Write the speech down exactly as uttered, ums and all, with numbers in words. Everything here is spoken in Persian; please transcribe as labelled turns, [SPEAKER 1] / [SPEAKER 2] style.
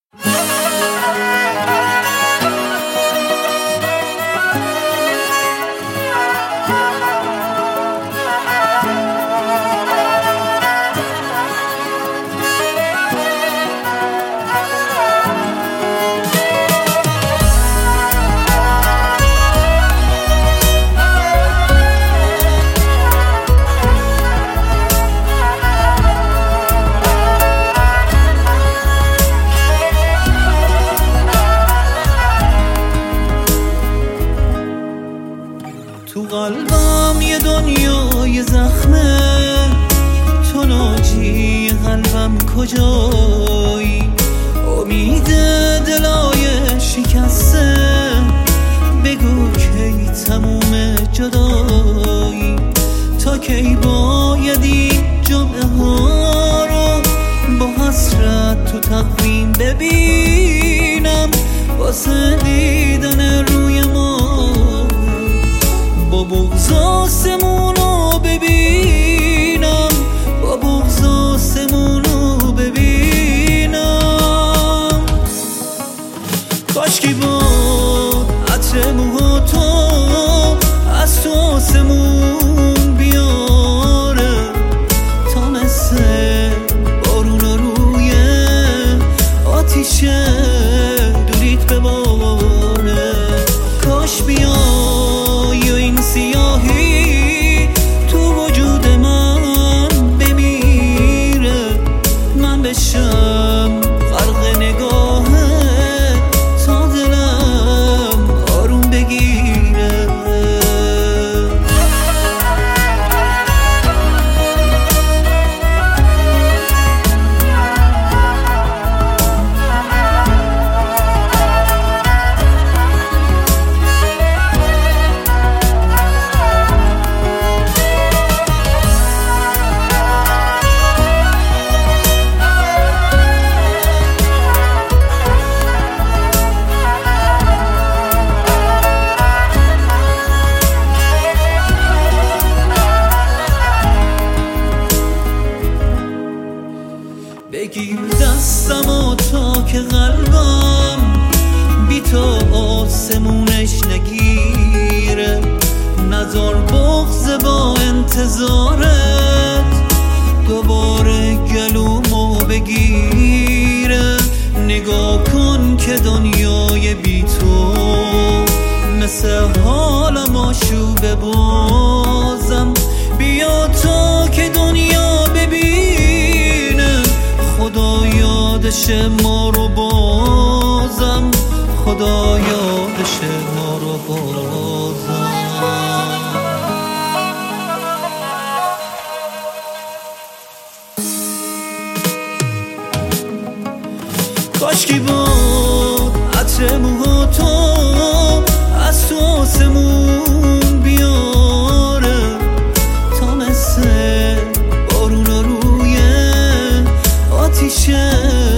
[SPEAKER 1] تو قلبم یه دنیای زخمه، تو ناجی قلبم کجایی؟ امید دلای شکسته، بگو کی تموم جدایی؟ تا کی باید این جمعه ها رو با حسرت تو تقویم ببینم؟ واسه دیدن روی ما با بغض آسمونو ببینم، با بغض آسمونو ببینم. کاشکی بود عطر موها تو از تو آسمون بیاره، تا مثل بارون روی آتیشه دوریت بباره. کاش بیای و این سیاهی تو وجود من بمیره، من بشم غرق نگاهه تا دلم آروم بگیره. بگیر دستمو تا که قلبم بی تو آسمونش نگیره، نذار بغض با انتظارت دوباره گلومو بگیره. نگاه کن که دنیای بی تو مثل حالم آشوبه بازم. بیا تا که دنیا ببینه خدا یادش ما رو بازم، خدا یادش ما رو بازم. کاشکی بود عطر موها تو از تو آسمون بیاره، تا مثل بارون روی آتیشه